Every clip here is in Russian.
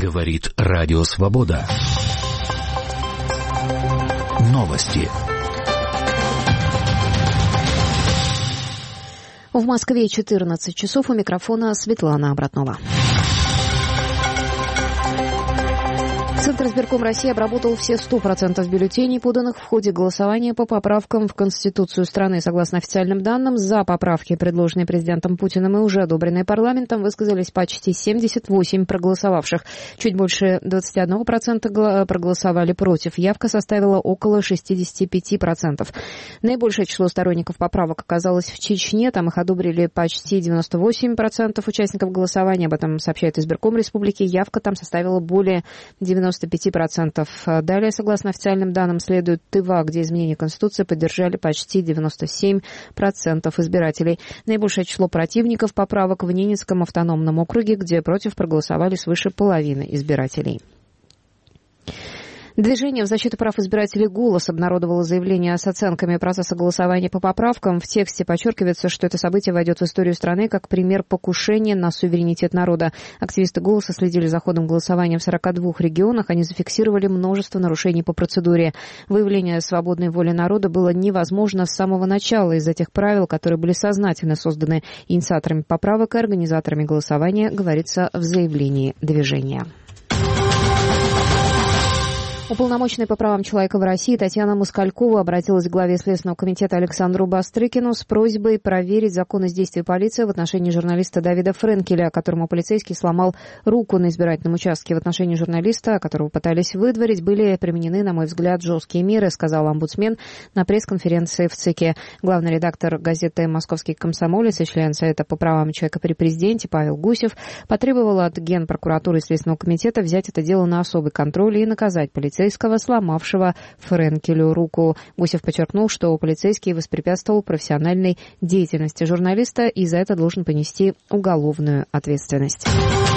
Говорит Радио Свобода. Новости. В Москве 14 часов. У микрофона Светлана Обратнова. Центризбирком России обработал все 100% бюллетеней, поданных в ходе голосования по поправкам в Конституцию страны. Согласно официальным данным, за поправки, предложенные президентом Путиным и уже одобренные парламентом, высказались почти 78 проголосовавших. Чуть больше 21% проголосовали против. Явка составила около 65%. Наибольшее число сторонников поправок оказалось в Чечне. Там их одобрили почти 98% участников голосования. Об этом сообщает избирком республики. Явка там составила более 95%. Далее, согласно официальным данным, следует Тыва, где изменение Конституции поддержали почти 97% избирателей. Наибольшее число противников поправок в Ненецком автономном округе, где против проголосовали свыше половины избирателей. Движение в защиту прав избирателей «Голос» обнародовало заявление с оценками процесса голосования по поправкам. В тексте подчеркивается, что это событие войдет в историю страны как пример покушения на суверенитет народа. Активисты «Голоса» следили за ходом голосования в 42 регионах. Они зафиксировали множество нарушений по процедуре. Выявление свободной воли народа было невозможно с самого начала из-за тех правил, которые были сознательно созданы инициаторами поправок и организаторами голосования, говорится в заявлении движения. Уполномоченная по правам человека в России Татьяна Москалькова обратилась к главе Следственного комитета Александру Бастрыкину с просьбой проверить законность действий полиции в отношении журналиста Давида Френкеля, которому полицейский сломал руку на избирательном участке. В отношении журналиста, которого пытались выдворить, были применены, на мой взгляд, жесткие меры, сказал омбудсмен на пресс-конференции в ЦИКе. Главный редактор газеты «Московский комсомолец» и член Совета по правам человека при президенте Павел Гусев потребовал от Генпрокуратуры и Следственного комитета взять это дело на особый контроль и наказать полицейского, сломавшего Френкелю руку. Гусев подчеркнул, что полицейский воспрепятствовал профессиональной деятельности журналиста и за это должен понести уголовную ответственность.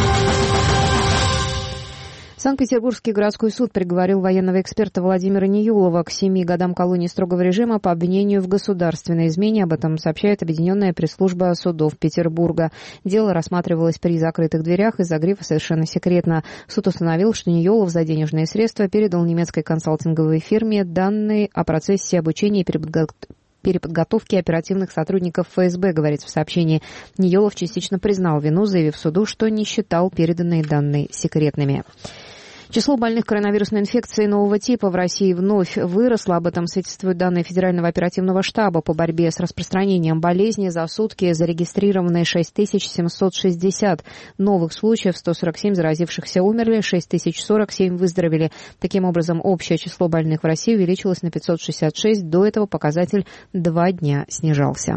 Санкт-Петербургский городской суд приговорил военного эксперта Владимира Ниелова к 7 годам колонии строгого режима по обвинению в государственной измене. Об этом сообщает Объединенная пресс-служба судов Петербурга. Дело рассматривалось при закрытых дверях из-за грифа «совершенно секретно». Суд установил, что Ниелов за денежные средства передал немецкой консалтинговой фирме данные о процессе обучения и переподготовки оперативных сотрудников ФСБ, говорится в сообщении. Ниелов частично признал вину, заявив суду, что не считал переданные данные секретными. Число больных коронавирусной инфекцией нового типа в России вновь выросло. Об этом свидетельствуют данные Федерального оперативного штаба по борьбе с распространением болезни. За сутки зарегистрированы 6760 новых случаев, 147 заразившихся умерли, 6047 выздоровели. Таким образом, общее число больных в России увеличилось на 566. До этого показатель 2 дня снижался.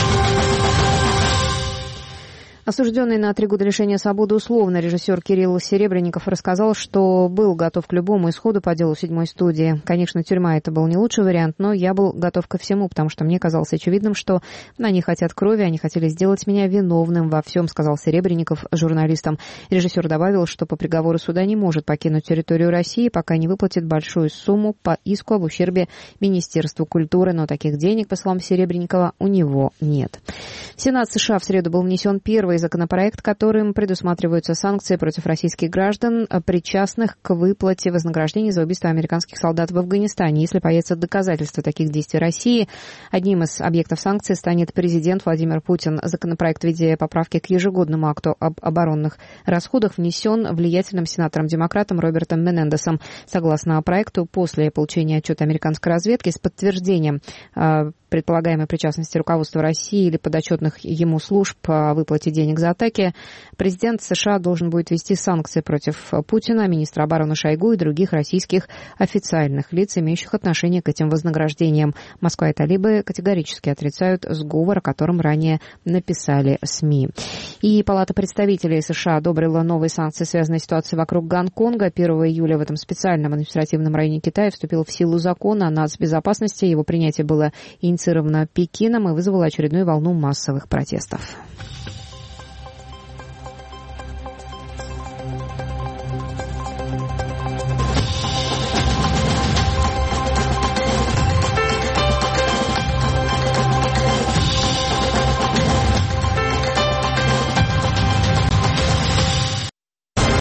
Осужденный на 3 года лишения свободы условно режиссер Кирилл Серебренников рассказал, что был готов к любому исходу по делу 7-й студии. Конечно, тюрьма — это был не лучший вариант, но я был готов ко всему, потому что мне казалось очевидным, что они хотят крови, они хотели сделать меня виновным во всем, сказал Серебренников журналистам. Режиссер добавил, что по приговору суда не может покинуть территорию России, пока не выплатит большую сумму по иску об ущербе Министерству культуры, но таких денег, по словам Серебренникова, у него нет. В Сенат США в среду был внесен первый законопроект, которым предусматриваются санкции против российских граждан, причастных к выплате вознаграждений за убийство американских солдат в Афганистане. Если появятся доказательства таких действий России, одним из объектов санкций станет президент Владимир Путин. Законопроект в виде поправки к ежегодному акту об оборонных расходах внесен влиятельным сенатором-демократом Робертом Менендесом. Согласно проекту, после получения отчета американской разведки с подтверждением предполагаемой причастности руководства России или подотчетных ему служб по выплате денег за атаки, президент США должен будет ввести санкции против Путина, министра обороны Шойгу и других российских официальных лиц, имеющих отношение к этим вознаграждениям. Москва и талибы категорически отрицают сговор, о котором ранее написали СМИ. И Палата представителей США одобрила новые санкции, связанные с ситуацией вокруг Гонконга. 1 июля в этом специальном административном районе Китая вступил в силу закон о нацбезопасности. Его принятие было инициировано Пекином и вызвало очередную волну массовых протестов.